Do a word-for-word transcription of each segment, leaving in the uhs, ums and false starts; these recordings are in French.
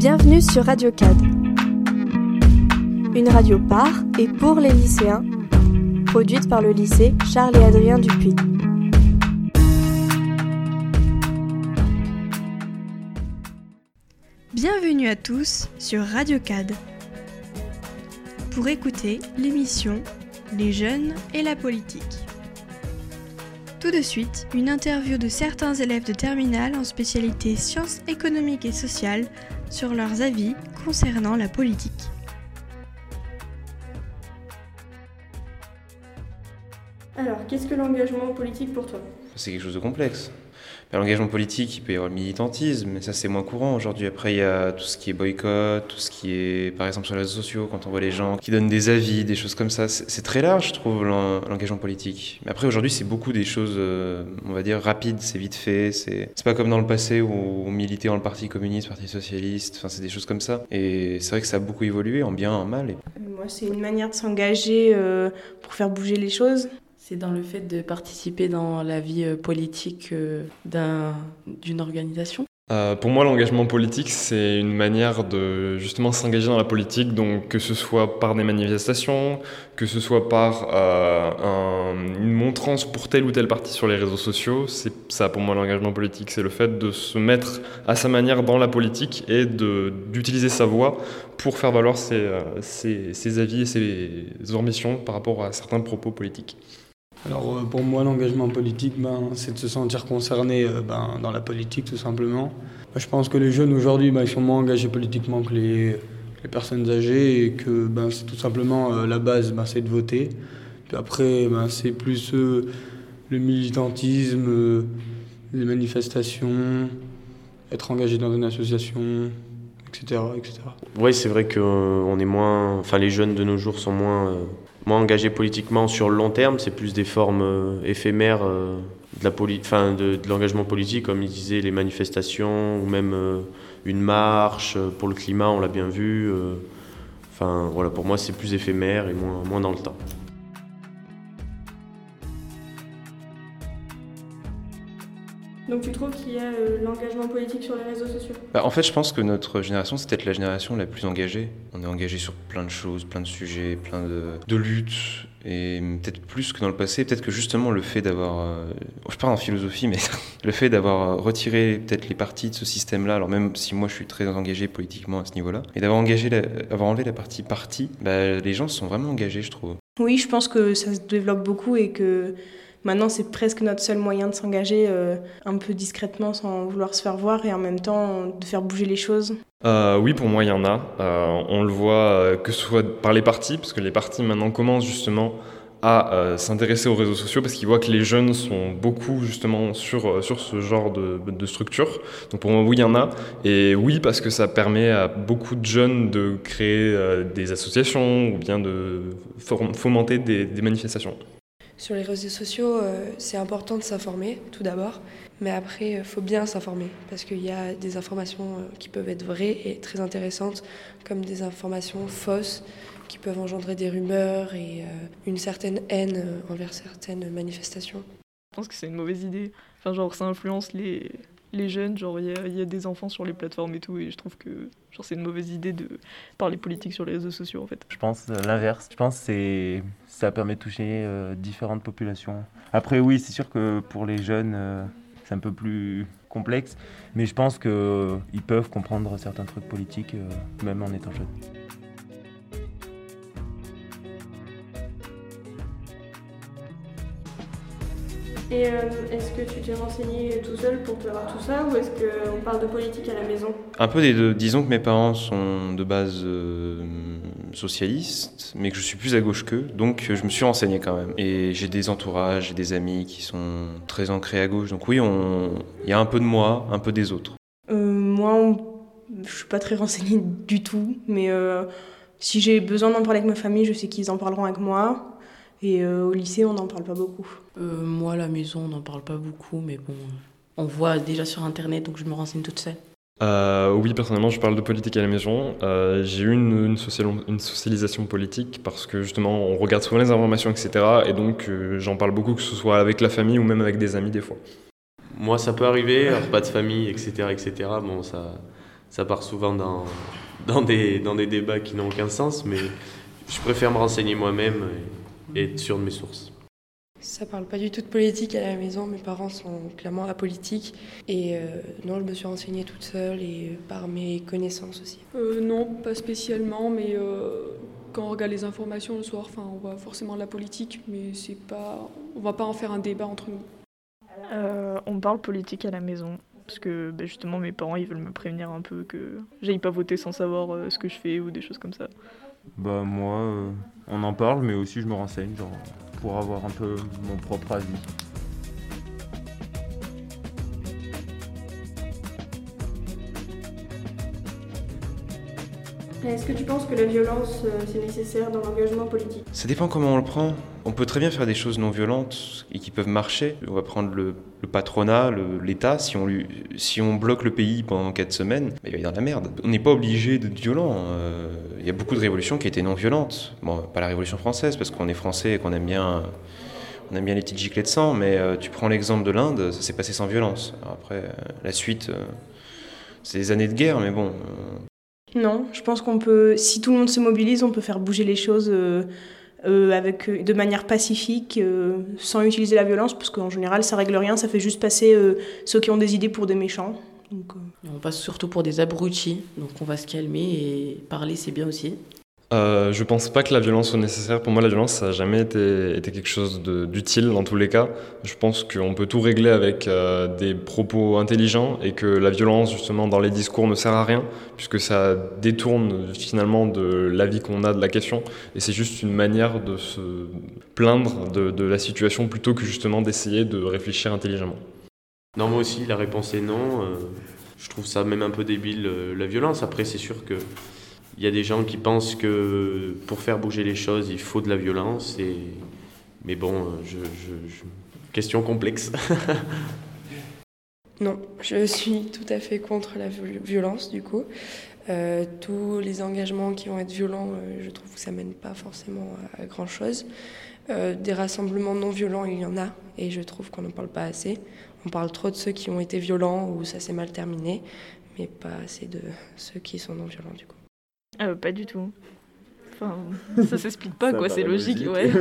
Bienvenue sur Radio C A D, une radio par et pour les lycéens, produite par le lycée Charles et Adrien Dupuy. Bienvenue à tous sur Radio C A D pour écouter l'émission Les jeunes et la politique. Tout de suite, une interview de certains élèves de terminale en spécialité sciences économiques et sociales sur leurs avis concernant la politique. Alors, qu'est-ce que l'engagement politique pour toi ? C'est quelque chose de complexe. L'engagement politique, il peut y avoir le militantisme, mais ça c'est moins courant aujourd'hui. Après, il y a tout ce qui est boycott, tout ce qui est, par exemple, sur les réseaux sociaux, quand on voit les gens qui donnent des avis, des choses comme ça. C'est, c'est très large, je trouve, l'engagement politique. Mais après, aujourd'hui, c'est beaucoup des choses, euh, on va dire, rapides, c'est vite fait. C'est, c'est pas comme dans le passé où on militait dans le Parti communiste, Parti socialiste, enfin, c'est des choses comme ça. Et c'est vrai que ça a beaucoup évolué, en bien, en mal. Et... Moi, c'est une manière de s'engager euh, pour faire bouger les choses. C'est dans le fait de participer dans la vie politique d'un, d'une organisation. Euh, pour moi, l'engagement politique, c'est une manière de justement s'engager dans la politique, donc que ce soit par des manifestations, que ce soit par euh, un, une montrance pour tel ou tel parti sur les réseaux sociaux. C'est ça pour moi l'engagement politique, c'est le fait de se mettre à sa manière dans la politique et de, d'utiliser sa voix pour faire valoir ses, ses, ses avis et ses ambitions par rapport à certains propos politiques. Alors pour moi, l'engagement politique, ben, c'est de se sentir concerné ben, dans la politique tout simplement. Je pense que les jeunes aujourd'hui, ben, ils sont moins engagés politiquement que les, les personnes âgées et que ben, c'est tout simplement euh, la base, ben, c'est de voter. Puis après, ben, c'est plus euh, le militantisme, euh, les manifestations, être engagé dans une association, et cetera, et cetera. Oui, c'est vrai que euh, on est moins, enfin les jeunes de nos jours sont moins. Euh... Moins engagé politiquement sur le long terme, c'est plus des formes euh, éphémères euh, de, la poli- enfin, de, de l'engagement politique, comme il disait, les manifestations ou même euh, une marche euh, pour le climat, on l'a bien vu. Euh, enfin, voilà, pour moi, c'est plus éphémère et moins, moins dans le temps. Donc tu trouves qu'il y a euh, l'engagement politique sur les réseaux sociaux ? Bah, en fait, je pense que notre génération, c'est peut-être la génération la plus engagée. On est engagé sur plein de choses, plein de sujets, plein de, de luttes, et peut-être plus que dans le passé. Peut-être que justement le fait d'avoir, euh, je parle en philosophie, mais le fait d'avoir retiré peut-être les partis de ce système-là, alors même si moi je suis très engagé politiquement à ce niveau-là, et d'avoir engagé, la, avoir enlevé la partie parti, bah, les gens se sont vraiment engagés, je trouve. Oui, je pense que ça se développe beaucoup et que maintenant, c'est presque notre seul moyen de s'engager euh, un peu discrètement sans vouloir se faire voir et en même temps de faire bouger les choses. Euh, oui, pour moi, il y en a. Euh, on le voit euh, que ce soit par les partis, parce que les partis maintenant commencent justement à euh, s'intéresser aux réseaux sociaux parce qu'ils voient que les jeunes sont beaucoup justement sur, euh, sur ce genre de, de structure. Donc pour moi, oui, il y en a. Et oui, parce que ça permet à beaucoup de jeunes de créer euh, des associations ou bien de fomenter des, des manifestations. Sur les réseaux sociaux, euh, c'est important de s'informer, tout d'abord. Mais après, il euh, faut bien s'informer, parce qu'il y a des informations euh, qui peuvent être vraies et très intéressantes, comme des informations fausses qui peuvent engendrer des rumeurs et euh, une certaine haine euh, envers certaines manifestations. Je pense que c'est une mauvaise idée. Enfin, genre, ça influence les, les jeunes. Genre, il y, y a des enfants sur les plateformes et tout, et je trouve que genre, c'est une mauvaise idée de parler politique sur les réseaux sociaux, en fait. Je pense euh, l'inverse. Je pense que c'est... ça permet de toucher euh, différentes populations. Après, oui, c'est sûr que pour les jeunes, euh, c'est un peu plus complexe, mais je pense qu'ils euh, peuvent comprendre certains trucs politiques, euh, même en étant jeunes. Et euh, est-ce que tu t'es renseigné tout seul pour prévoir tout ça ou est-ce qu'on parle de politique à la maison ? Un peu des deux. Disons que mes parents sont de base euh, socialistes, mais que je suis plus à gauche qu'eux, donc je me suis renseigné quand même. Et j'ai des entourages, j'ai des amis qui sont très ancrés à gauche, donc oui, il y a un peu de moi, un peu des autres. Euh, moi, on... je suis pas très renseignée du tout, mais euh, si j'ai besoin d'en parler avec ma famille, je sais qu'ils en parleront avec moi. Et euh, au lycée, on n'en parle pas beaucoup. Euh, moi, à la maison, on n'en parle pas beaucoup, mais bon, on voit déjà sur Internet, donc je me renseigne toute seule. Euh, oui, personnellement, je parle de politique à la maison. Euh, j'ai eu une, une, social, une socialisation politique parce que justement, on regarde souvent les informations, et cetera. Et donc, euh, j'en parle beaucoup, que ce soit avec la famille ou même avec des amis des fois. Moi, ça peut arriver, repas de famille, et cetera, et cetera. Bon, ça, ça part souvent dans, dans, des, dans des débats qui n'ont aucun sens, mais je préfère me renseigner moi-même et, et être sûr de mes sources. Ça parle pas du tout de politique à la maison, mes parents sont clairement apolitiques et euh, non, je me suis renseignée toute seule et euh, par mes connaissances aussi. Euh, non, pas spécialement, mais euh, quand on regarde les informations le soir, enfin, on voit forcément la politique, mais c'est pas, on va pas en faire un débat entre nous. Euh, on parle politique à la maison, parce que bah, justement mes parents ils veulent me prévenir un peu que j'aille pas voter sans savoir euh, ce que je fais ou des choses comme ça. Bah moi, euh, on en parle, mais aussi je me renseigne, genre, pour avoir un peu mon propre avis. Est-ce que tu penses que la violence, euh, c'est nécessaire dans l'engagement politique ? Ça dépend comment on le prend. On peut très bien faire des choses non violentes et qui peuvent marcher. On va prendre le, le patronat, le, l'État. Si on, lui, si on bloque le pays pendant quatre semaines, bah, il va y avoir dans la merde. On n'est pas obligé d'être violent. Euh, il y a beaucoup de révolutions qui étaient non violentes. Bon, pas la Révolution française, parce qu'on est français et qu'on aime bien, on aime bien les petites giclées de sang, mais euh, tu prends l'exemple de l'Inde, ça s'est passé sans violence. Alors après, euh, la suite, euh, c'est des années de guerre, mais bon... Euh, Non, je pense qu'on peut, si tout le monde se mobilise, on peut faire bouger les choses euh, euh, avec, de manière pacifique, euh, sans utiliser la violence, parce qu'en général, ça règle rien, ça fait juste passer euh, ceux qui ont des idées pour des méchants. Donc, euh... On passe surtout pour des abrutis, donc on va se calmer et parler, c'est bien aussi. Euh, je pense pas que la violence soit nécessaire. Pour moi, la violence, ça n'a jamais été, été quelque chose de, d'utile dans tous les cas. Je pense qu'on peut tout régler avec euh, des propos intelligents et que la violence, justement, dans les discours ne sert à rien puisque ça détourne finalement de l'avis qu'on a de la question et c'est juste une manière de se plaindre de, de la situation plutôt que justement d'essayer de réfléchir intelligemment. Non, moi aussi, la réponse est non. Euh, je trouve ça même un peu débile, euh, la violence. Après, c'est sûr que il y a des gens qui pensent que pour faire bouger les choses, il faut de la violence. Et... Mais bon, je, je, je... question complexe. Non, je suis tout à fait contre la violence, du coup. Euh, tous les engagements qui vont être violents, euh, je trouve que ça ne mène pas forcément à, à grand-chose. Euh, des rassemblements non violents, il y en a, et je trouve qu'on n'en parle pas assez. On parle trop de ceux qui ont été violents ou ça s'est mal terminé, mais pas assez de ceux qui sont non violents, du coup. Euh, pas du tout. Enfin, ça s'explique pas, Ça quoi, c'est logique, logique. ouais.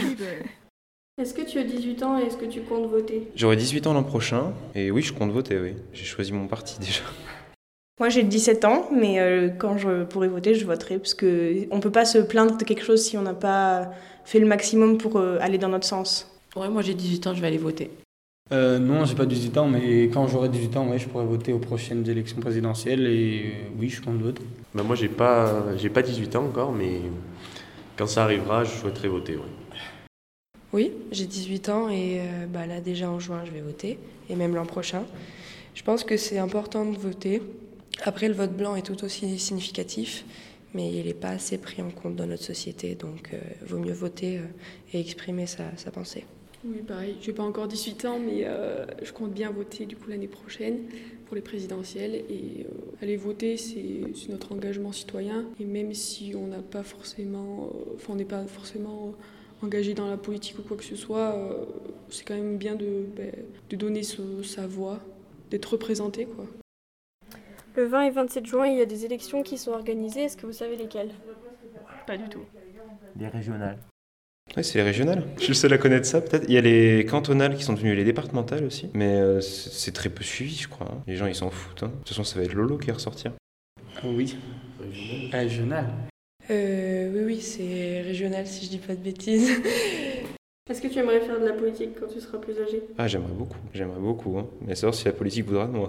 Est-ce que tu as dix-huit ans et est-ce que tu comptes voter ? J'aurai dix-huit ans l'an prochain, et oui, je compte voter, oui. J'ai choisi mon parti déjà. Moi, j'ai dix-sept ans, mais euh, quand je pourrai voter, je voterai, parce qu'on ne peut pas se plaindre de quelque chose si on n'a pas fait le maximum pour euh, aller dans notre sens. Ouais, moi j'ai dix-huit ans, je vais aller voter. Euh, non, j'ai pas dix-huit ans, mais quand j'aurai dix-huit ans, ouais, je pourrai voter aux prochaines élections présidentielles et euh, oui, je compte voter. Ben moi, j'ai pas, j'ai pas dix-huit ans encore, mais quand ça arrivera, je souhaiterais voter. Ouais. Oui, j'ai dix-huit ans et euh, bah, là, déjà en juin, je vais voter, et même l'an prochain. Je pense que c'est important de voter. Après, le vote blanc est tout aussi significatif, mais il n'est pas assez pris en compte dans notre société, donc il euh, vaut mieux voter euh, et exprimer sa, sa pensée. Oui, pareil, j'ai pas encore dix-huit ans, mais euh, je compte bien voter du coup l'année prochaine pour les présidentielles. Et euh, aller voter, c'est, c'est notre engagement citoyen. Et même si on n'a pas forcément, enfin, euh, on n'est pas forcément engagé dans la politique ou quoi que ce soit, euh, c'est quand même bien de, bah, de donner ce, sa voix, d'être représenté, quoi. Le vingt et vingt-sept juin, il y a des élections qui sont organisées. Est-ce que vous savez lesquelles ? Pas du tout. Les régionales. Ouais, c'est les régionales. Je suis le seul à connaître ça, peut-être. Il y a les cantonales qui sont devenues les départementales aussi. Mais euh, c'est, c'est très peu suivi, je crois. Hein. Les gens, ils s'en foutent. Hein. De toute façon, ça va être Lolo qui va ressortir. Oui. Régional. Euh, oui, oui, c'est régional si je dis pas de bêtises. Est-ce que tu aimerais faire de la politique quand tu seras plus âgé ? Ah, j'aimerais beaucoup. J'aimerais beaucoup. Hein. Mais savoir si la politique voudra de moi.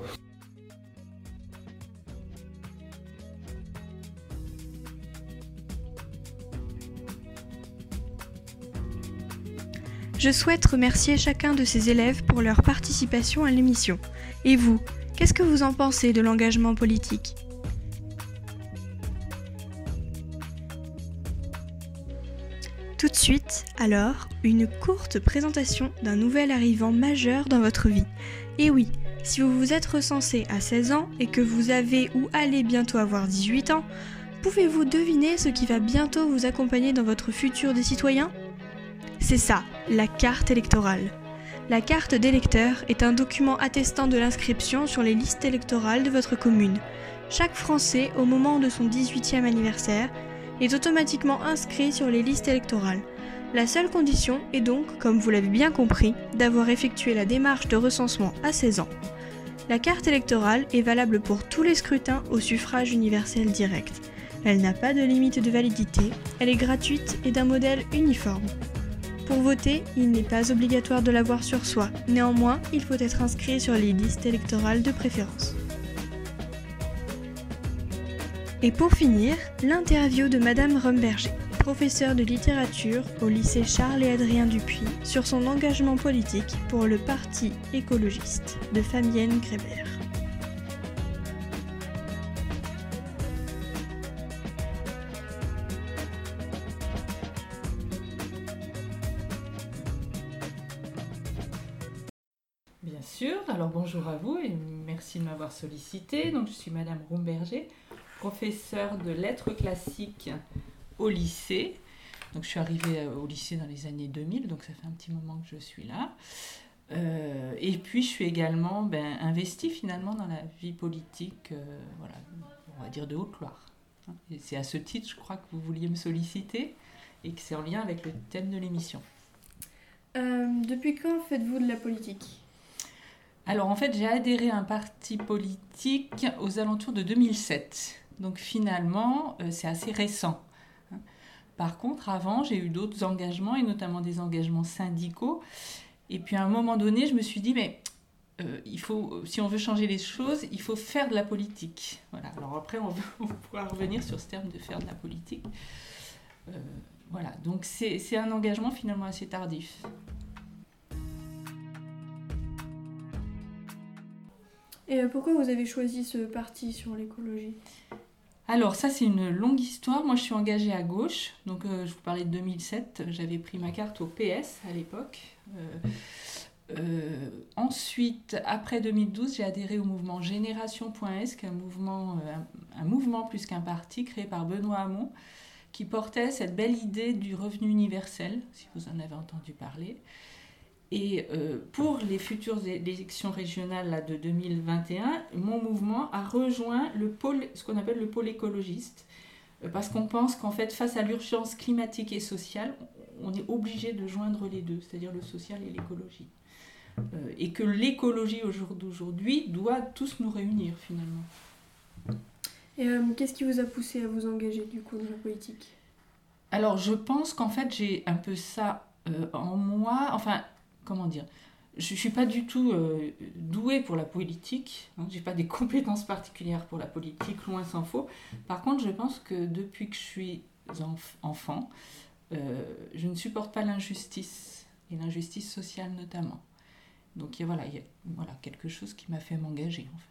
Je souhaite remercier chacun de ces élèves pour leur participation à l'émission. Et vous, qu'est-ce que vous en pensez de l'engagement politique ? Tout de suite, alors, une courte présentation d'un nouvel arrivant majeur dans votre vie. Et oui, si vous vous êtes recensé à seize ans et que vous avez ou allez bientôt avoir dix-huit ans, pouvez-vous deviner ce qui va bientôt vous accompagner dans votre futur des citoyens ? C'est ça, la carte électorale. La carte d'électeur est un document attestant de l'inscription sur les listes électorales de votre commune. chaque Français, au moment de son dix-huitième anniversaire, est automatiquement inscrit sur les listes électorales. La seule condition est donc, comme vous l'avez bien compris, d'avoir effectué la démarche de recensement à seize ans. La carte électorale est valable pour tous les scrutins au suffrage universel direct. Elle n'a pas de limite de validité, elle est gratuite et d'un modèle uniforme. Pour voter, il n'est pas obligatoire de l'avoir sur soi. Néanmoins, il faut être inscrit sur les listes électorales de préférence. Et pour finir, l'interview de Madame Rumberger, professeure de littérature au lycée Charles et Adrien Dupuis, sur son engagement politique pour le Parti écologiste de Fabienne Grébert. Bien sûr, alors bonjour à vous et merci de m'avoir sollicité. Donc, je suis Madame Rumberger, professeure de lettres classiques au lycée. Donc, je suis arrivée au lycée dans les années deux mille, donc ça fait un petit moment que je suis là. Euh, et puis, je suis également ben, investie finalement dans la vie politique, euh, voilà, on va dire de Haute-Loire. Et c'est à ce titre, je crois, que vous vouliez me solliciter et que c'est en lien avec le thème de l'émission. Euh, depuis quand faites-vous de la politique ? Alors en fait, j'ai adhéré à un parti politique aux alentours de deux mille sept. Donc finalement, euh, c'est assez récent. Par contre, avant, j'ai eu d'autres engagements, et notamment des engagements syndicaux. Et puis à un moment donné, je me suis dit, mais euh, il faut, si on veut changer les choses, il faut faire de la politique. Voilà. Alors après, on, veut, on pourra revenir sur ce terme de faire de la politique. Euh, voilà, donc c'est, c'est un engagement finalement assez tardif. Et pourquoi vous avez choisi ce parti sur l'écologie ? Alors ça, c'est une longue histoire. Moi, je suis engagée à gauche. Donc, euh, je vous parlais de deux mille sept. J'avais pris ma carte au P S à l'époque. Euh, euh, ensuite, après deux mille douze, j'ai adhéré au mouvement Génération.S, qui est un mouvement, euh, un, un mouvement plus qu'un parti créé par Benoît Hamon, qui portait cette belle idée du revenu universel, si vous en avez entendu parler. Et euh, pour les futures élections régionales là, de deux mille vingt et un, mon mouvement a rejoint le pôle, ce qu'on appelle le pôle écologiste, euh, parce qu'on pense qu'en fait, face à l'urgence climatique et sociale, on est obligé de joindre les deux, c'est-à-dire le social et l'écologie. Euh, et que l'écologie au jour d'aujourd'hui doit tous nous réunir finalement. Et euh, qu'est-ce qui vous a poussé à vous engager du coup dans la politique ? Alors je pense qu'en fait j'ai un peu ça euh, en moi, enfin... Comment dire ? Je ne suis pas du tout euh, douée pour la politique. Hein, je n'ai pas des compétences particulières pour la politique, loin s'en faut. Par contre, je pense que depuis que je suis enf- enfant, euh, je ne supporte pas l'injustice, et l'injustice sociale notamment. Donc il y a, voilà, il y a voilà, quelque chose qui m'a fait m'engager en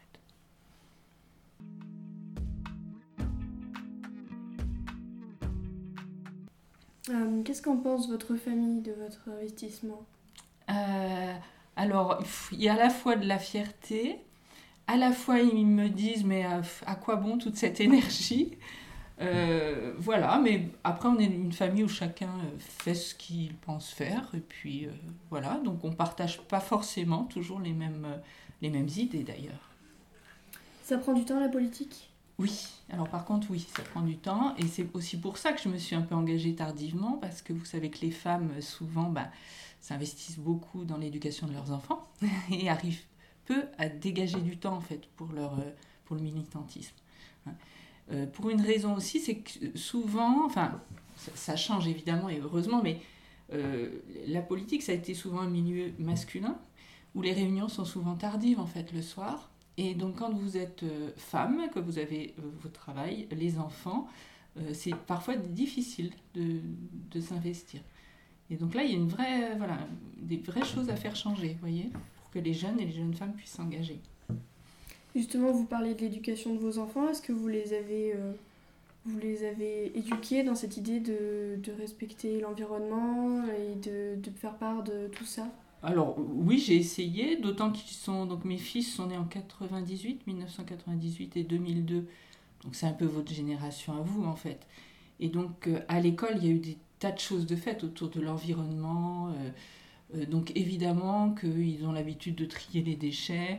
fait. Euh, qu'est-ce qu'en pense votre famille de votre investissement ? Euh, alors, il y a à la fois de la fierté, à la fois ils me disent mais à, à quoi bon toute cette énergie ? euh, Voilà, mais après on est une famille où chacun fait ce qu'il pense faire, et puis euh, voilà, donc on ne partage pas forcément toujours les mêmes, les mêmes idées d'ailleurs. Ça prend du temps la politique ? Oui, alors par contre oui, ça prend du temps, et c'est aussi pour ça que je me suis un peu engagée tardivement, parce que vous savez que les femmes souvent bah, s'investissent beaucoup dans l'éducation de leurs enfants et arrivent peu à dégager du temps en fait pour, leur, pour le militantisme. Euh, pour une raison aussi, c'est que souvent, enfin ça, ça change évidemment et heureusement, mais euh, la politique ça a été souvent un milieu masculin où les réunions sont souvent tardives en fait le soir. Et donc quand vous êtes euh, femme, que vous avez euh, votre travail, les enfants, euh, c'est parfois difficile de, de s'investir. Et donc là, il y a une vraie, voilà, des vraies choses à faire changer, vous voyez, pour que les jeunes et les jeunes femmes puissent s'engager. Justement, vous parlez de l'éducation de vos enfants. Est-ce que vous les avez, euh, vous les avez éduqués dans cette idée de, de respecter l'environnement et de, de faire part de tout ça ? Alors oui, j'ai essayé, d'autant qu'ils sont, donc mes fils sont nés en quatre-vingt-dix-huit, mille neuf cent quatre-vingt-dix-huit et deux mille deux, donc c'est un peu votre génération à vous en fait. Et donc euh, à l'école, il y a eu des tas de choses de faites autour de l'environnement, euh, euh, donc évidemment qu'ils ont l'habitude de trier les déchets,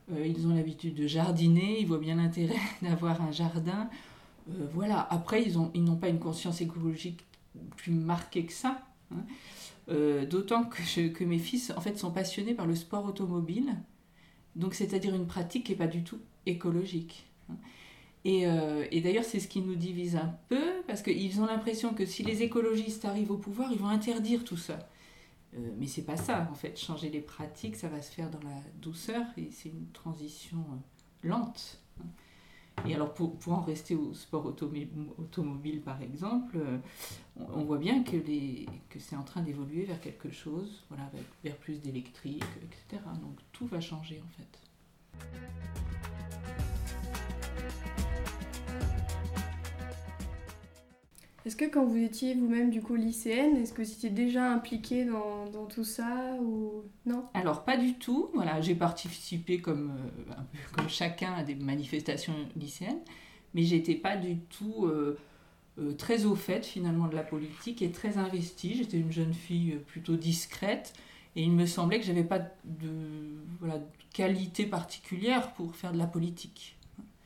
euh, ils ont l'habitude de jardiner, ils voient bien l'intérêt d'avoir un jardin. Euh, voilà, après, ils, ont, ils n'ont pas une conscience écologique plus marquée que ça. Hein. Euh, d'autant que, je, que mes fils, en fait, sont passionnés par le sport automobile, donc c'est-à-dire une pratique qui n'est pas du tout écologique. Hein. Et, euh, et d'ailleurs, c'est ce qui nous divise un peu, parce qu'ils ont l'impression que si les écologistes arrivent au pouvoir, ils vont interdire tout ça. Euh, mais c'est pas ça, en fait. Changer les pratiques, ça va se faire dans la douceur, et c'est une transition euh, lente. Et alors, pour, pour en rester au sport automi- automobile, par exemple, euh, on, on voit bien que, les, que c'est en train d'évoluer vers quelque chose, voilà, vers, vers plus d'électrique, et cetera. Donc, tout va changer, en fait. Est-ce que quand vous étiez vous-même du coup lycéenne, est-ce que vous étiez déjà impliquée dans, dans tout ça ou non? Alors pas du tout, voilà, j'ai participé comme, euh, un peu comme chacun à des manifestations lycéennes, mais j'étais pas du tout euh, euh, très au fait finalement de la politique et très investie. J'étais une jeune fille plutôt discrète et il me semblait que j'avais pas de, voilà, de qualité particulière pour faire de la politique.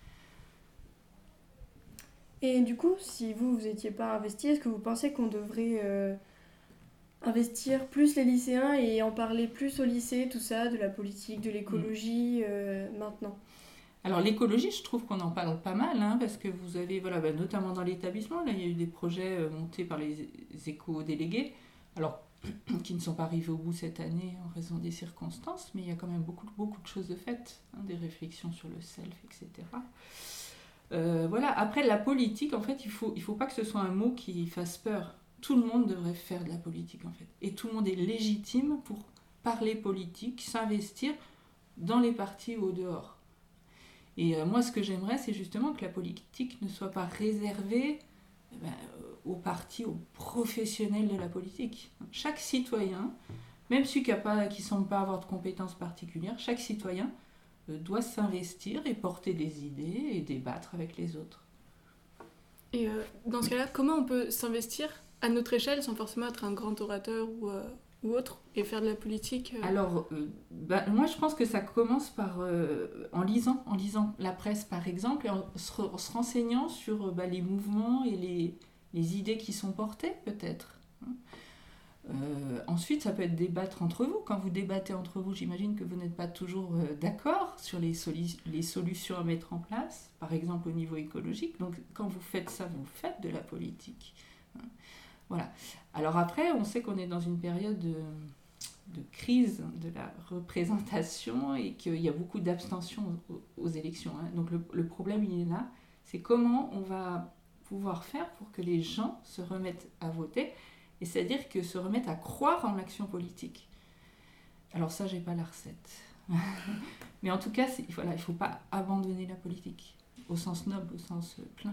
Et du coup, si vous, vous n'étiez pas investi, est-ce que vous pensez qu'on devrait euh, investir plus les lycéens et en parler plus au lycée, tout ça, de la politique, de l'écologie, euh, maintenant? Alors l'écologie, je trouve qu'on en parle pas mal, hein, parce que vous avez, voilà, bah, notamment dans l'établissement, là, il y a eu des projets euh, montés par les éco-délégués, alors qui ne sont pas arrivés au bout cette année en raison des circonstances, mais il y a quand même beaucoup, beaucoup de choses de faites, hein, des réflexions sur le self, et cetera. Euh, voilà. Après, la politique, en fait, il faut, il faut pas que ce soit un mot qui fasse peur. Tout le monde devrait faire de la politique, en fait. Et tout le monde est légitime pour parler politique, s'investir dans les partis ou au dehors. Et euh, moi, ce que j'aimerais, c'est justement que la politique ne soit pas réservée eh ben, aux partis, aux professionnels de la politique. Chaque citoyen, même celui qui ne semble pas avoir de compétences particulières, chaque citoyen doit s'investir et porter des idées et débattre avec les autres. Et euh, dans ce cas-là, comment on peut s'investir à notre échelle sans forcément être un grand orateur ou, euh, ou autre et faire de la politique euh... Alors, euh, bah, moi je pense que ça commence par, euh, en, lisant, en lisant la presse par exemple et en se, en se renseignant sur bah, les mouvements et les, les idées qui sont portées peut-être. Euh, ensuite, ça peut être débattre entre vous. Quand vous débattez entre vous, j'imagine que vous n'êtes pas toujours euh, d'accord sur les, soli- les solutions à mettre en place, par exemple au niveau écologique. Donc, quand vous faites ça, vous faites de la politique. Voilà. Alors après, on sait qu'on est dans une période de, de crise de la représentation et qu'il y a beaucoup d'abstention aux, aux élections. Hein. Donc, le, le problème, il est là. C'est comment on va pouvoir faire pour que les gens se remettent à voter. Et c'est-à-dire que se remettre à croire en l'action politique. Alors ça, j'ai pas la recette. Mais en tout cas, c'est, voilà, il ne faut pas abandonner la politique, au sens noble, au sens plein.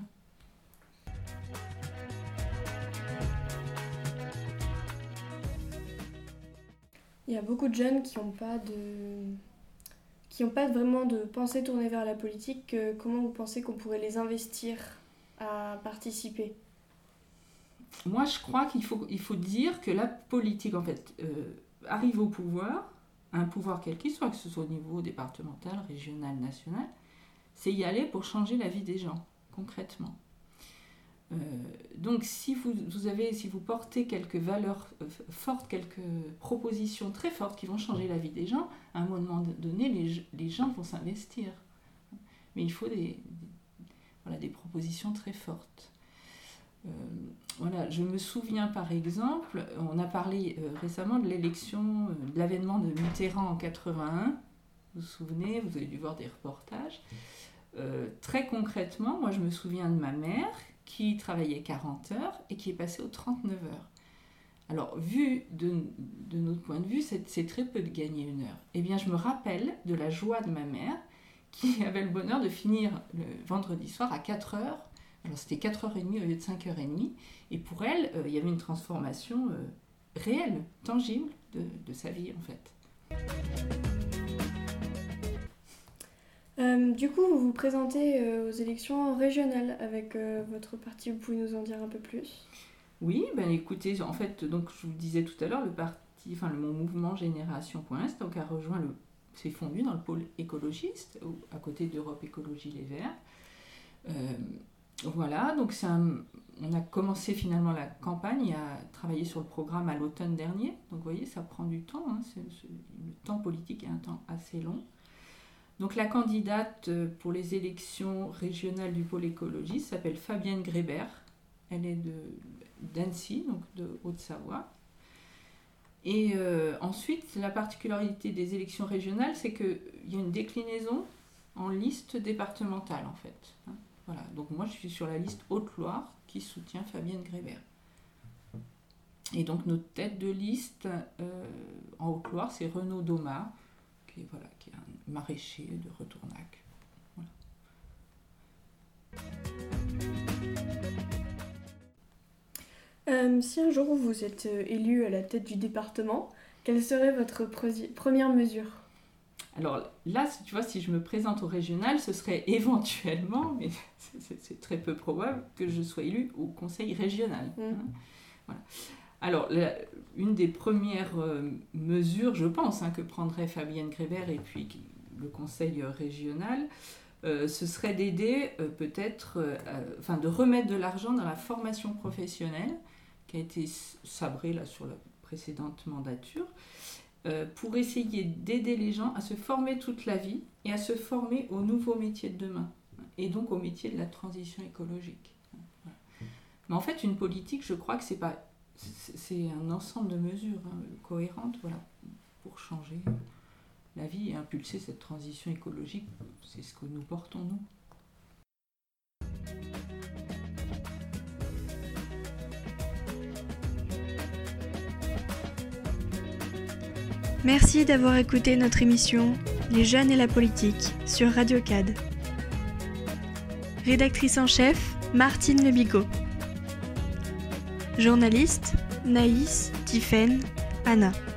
Il y a beaucoup de jeunes qui n'ont pas de... qui n'ont pas vraiment de pensée tournée vers la politique. Comment vous pensez qu'on pourrait les investir à participer ? Moi, je crois qu'il faut, il faut dire que la politique, en fait, euh, arrive au pouvoir, un pouvoir quel qu'il soit, que ce soit au niveau départemental, régional, national, c'est y aller pour changer la vie des gens, concrètement. Euh, donc, si vous, vous avez, si vous portez quelques valeurs euh, fortes, quelques propositions très fortes qui vont changer la vie des gens, à un moment donné, les, les gens vont s'investir. Mais il faut des, des, voilà, des propositions très fortes. Euh, voilà, je me souviens par exemple, on a parlé euh, récemment de l'élection, euh, de l'avènement de Mitterrand en quatre-vingt-un. Vous vous souvenez, vous avez dû voir des reportages. Euh, très concrètement, moi je me souviens de ma mère qui travaillait quarante heures et qui est passée aux trente-neuf heures. Alors, vu de, de notre point de vue, c'est, c'est très peu de gagner une heure. Eh bien, je me rappelle de la joie de ma mère qui avait le bonheur de finir le vendredi soir à quatre heures. Alors c'était quatre heures trente au lieu de cinq heures trente, et pour elle, euh, il y avait une transformation euh, réelle, tangible de, de sa vie en fait. Euh, du coup, vous vous présentez euh, aux élections régionales avec euh, votre parti, vous pouvez nous en dire un peu plus ? Oui, ben écoutez, en fait, donc je vous disais tout à l'heure, le parti, enfin le, mon mouvement Génération Point Est, donc a rejoint le s'est fondu dans le pôle écologiste, à côté d'Europe Écologie Les Verts. Euh, voilà, donc c'est un, on a commencé finalement la campagne à travailler sur le programme à l'automne dernier. Donc vous voyez, ça prend du temps, hein, c'est, c'est, le temps politique est un temps assez long. Donc la candidate pour les élections régionales du pôle écologie s'appelle Fabienne Grébert. Elle est de, d'Annecy, donc de Haute-Savoie. Et euh, ensuite, la particularité des élections régionales, c'est qu'il y a une déclinaison en liste départementale, en fait. Voilà. Donc moi, je suis sur la liste Haute-Loire qui soutient Fabienne Grébert. Et donc notre tête de liste euh, en Haute-Loire, c'est Renaud Domard, qui est, voilà, qui est un maraîcher de Retournac. Voilà. Euh, si un jour vous êtes élu à la tête du département, quelle serait votre pre- première mesure ? Alors là, tu vois, si je me présente au régional, ce serait éventuellement, mais c'est, c'est, c'est très peu probable, que je sois élue au conseil régional. Mmh. Hein, voilà. Alors, la, une des premières euh, mesures, je pense, hein, que prendrait Fabienne Grébert et puis le conseil régional, euh, ce serait d'aider euh, peut-être, euh, euh, enfin de remettre de l'argent dans la formation professionnelle qui a été sabrée là, sur la précédente mandature, euh, pour essayer d'aider les gens à se former toute la vie et à se former aux nouveaux métiers de demain, et donc au métier de la transition écologique. Voilà. Mais en fait, une politique, je crois que c'est pas... C'est un ensemble de mesures hein, cohérentes voilà, pour changer la vie et impulser cette transition écologique. C'est ce que nous portons, nous. Merci d'avoir écouté notre émission Les jeunes et la politique sur Radio C A D. Rédactrice en chef, Martine Lebigot. Journaliste, Naïs, Tiffaine, Anna.